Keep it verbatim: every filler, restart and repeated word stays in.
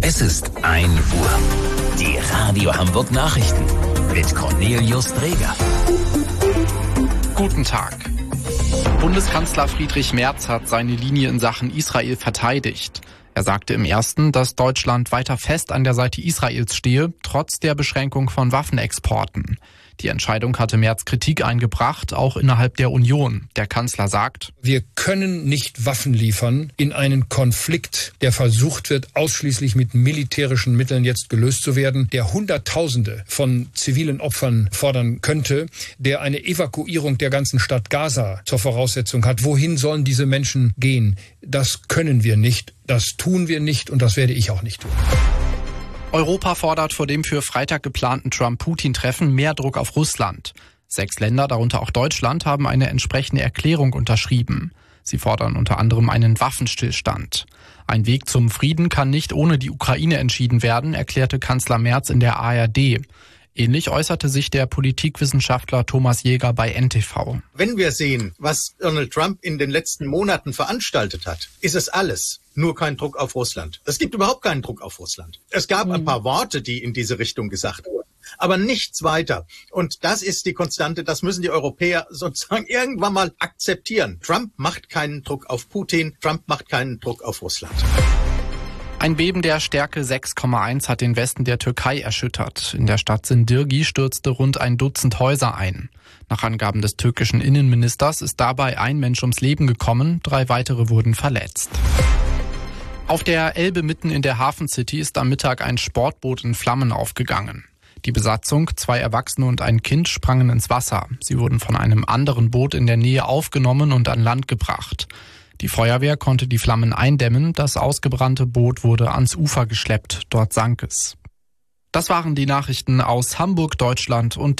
Es ist ein Uhr. Die Radio Hamburg Nachrichten mit Cornelius Dreger. Guten Tag. Bundeskanzler Friedrich Merz hat seine Linie in Sachen Israel verteidigt. Er sagte im ersten, dass Deutschland weiter fest an der Seite Israels stehe, trotz der Beschränkung von Waffenexporten. Die Entscheidung hatte Merz Kritik eingebracht, auch innerhalb der Union. Der Kanzler sagt: Wir können nicht Waffen liefern in einen Konflikt, der versucht wird, ausschließlich mit militärischen Mitteln jetzt gelöst zu werden, der Hunderttausende von zivilen Opfern fordern könnte, der eine Evakuierung der ganzen Stadt Gaza zur Voraussetzung hat. Wohin sollen diese Menschen gehen? Das können wir nicht, das tun wir nicht und das werde ich auch nicht tun. Europa fordert vor dem für Freitag geplanten Trump-Putin-Treffen mehr Druck auf Russland. Sechs Länder, darunter auch Deutschland, haben eine entsprechende Erklärung unterschrieben. Sie fordern unter anderem einen Waffenstillstand. Ein Weg zum Frieden kann nicht ohne die Ukraine entschieden werden, erklärte Kanzler Merz in der A R D. Ähnlich äußerte sich der Politikwissenschaftler Thomas Jäger bei N T V. Wenn wir sehen, was Donald Trump in den letzten Monaten veranstaltet hat, ist es alles nur kein Druck auf Russland. Es gibt überhaupt keinen Druck auf Russland. Es gab ein paar Worte, die in diese Richtung gesagt wurden, aber nichts weiter. Und das ist die Konstante, das müssen die Europäer sozusagen irgendwann mal akzeptieren. Trump macht keinen Druck auf Putin, Trump macht keinen Druck auf Russland. Ein Beben der Stärke sechs Komma eins hat den Westen der Türkei erschüttert. In der Stadt Sindirgi stürzte rund ein Dutzend Häuser ein. Nach Angaben des türkischen Innenministers ist dabei ein Mensch ums Leben gekommen, drei weitere wurden verletzt. Auf der Elbe mitten in der Hafencity ist am Mittag ein Sportboot in Flammen aufgegangen. Die Besatzung, zwei Erwachsene und ein Kind, sprangen ins Wasser. Sie wurden von einem anderen Boot in der Nähe aufgenommen und an Land gebracht. Die Feuerwehr konnte die Flammen eindämmen, das ausgebrannte Boot wurde ans Ufer geschleppt, dort sank es. Das waren die Nachrichten aus Hamburg, Deutschland und